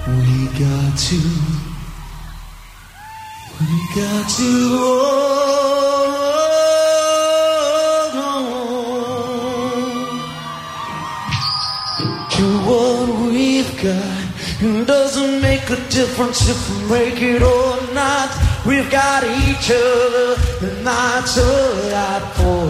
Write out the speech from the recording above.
We got to hold on to what we've got. It doesn't make a difference if we make it or not. We've got each other, and that's a lot for